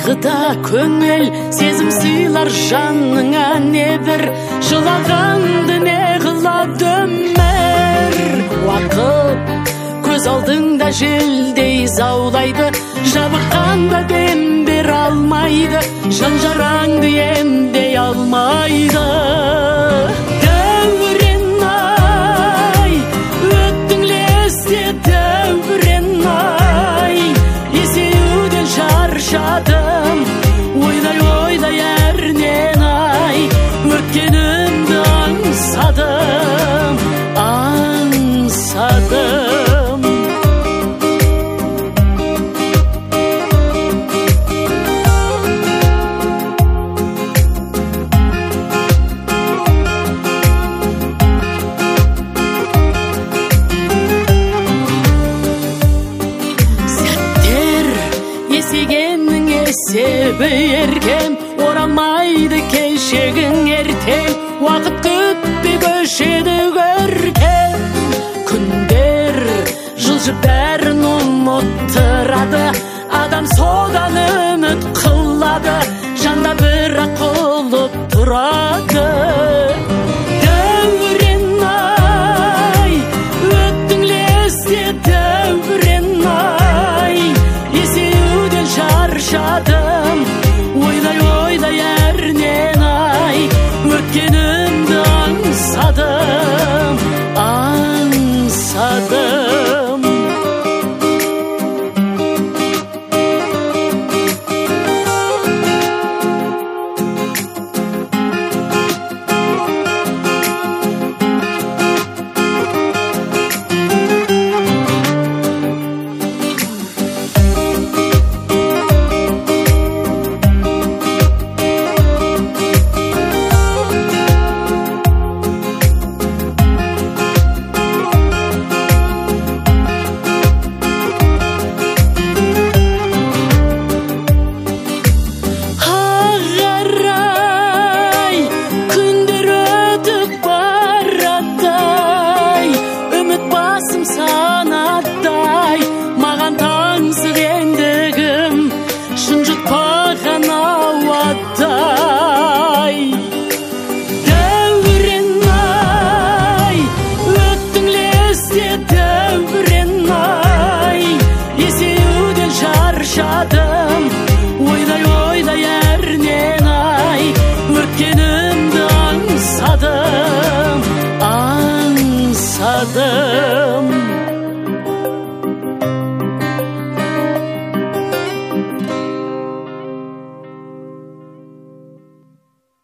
қайғыда көңіл сезім сыйлар жаныңа, небір жылағанды не қылады өмір. Уақыт көз алдыңда желдей заулайды, жабыққанда дем бере алмайды, жан жараңды емдей алмайды. Ойлай әрнен ай, өткенімді аңсадым, аңсадым. Сәттер есегеннің есебі еркем, оралмайды кешегің ертең, уақыт күтпей көшеді көркем. Күндер жылжып бәрін ұмыттырады, адам содан үміт қылады, жанда бірақ құлып тұрады. Дәурен ай, өттің лезде дәурен ай, есеуден шаршадым, ойлай әрнен ай, өткенімді аңсадым, аңсадым. Санаттай, маған таңсық ендігім, шын жұтпаған ауадай. Дәурен ай, өттің лезде дәурен ай, есеуден шаршадым, ойлай әрнен ай, өткенімді аңсадым, аңсадым.